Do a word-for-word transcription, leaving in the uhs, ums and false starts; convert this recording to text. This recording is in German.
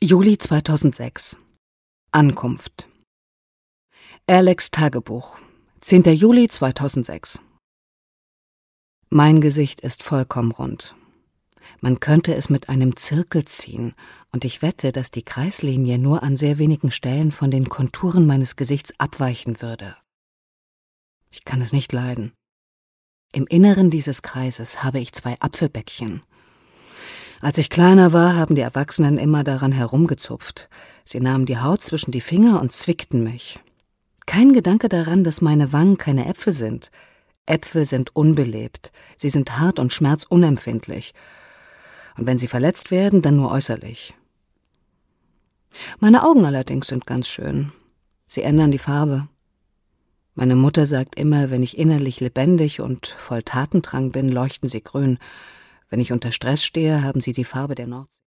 Juli zweitausendsechs. Ankunft. Alex Tagebuch. zehnter Juli zweitausendsechs. Mein Gesicht ist vollkommen rund. Man könnte es mit einem Zirkel ziehen, und ich wette, dass die Kreislinie nur an sehr wenigen Stellen von den Konturen meines Gesichts abweichen würde. Ich kann es nicht leiden. Im Inneren dieses Kreises habe ich zwei Apfelbäckchen. Als ich kleiner war, haben die Erwachsenen immer daran herumgezupft. Sie nahmen die Haut zwischen die Finger und zwickten mich. Kein Gedanke daran, dass meine Wangen keine Äpfel sind. Äpfel sind unbelebt, sie sind hart und schmerzunempfindlich. Und wenn sie verletzt werden, dann nur äußerlich. Meine Augen allerdings sind ganz schön. Sie ändern die Farbe. Meine Mutter sagt immer, wenn ich innerlich lebendig und voll Tatendrang bin, leuchten sie grün. Wenn ich unter Stress stehe, haben sie die Farbe der Nordsee.